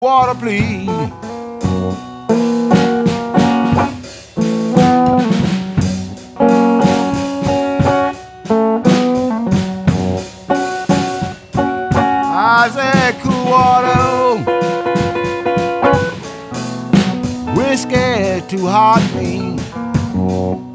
water, please. I said, cool water, whiskey too hot for me.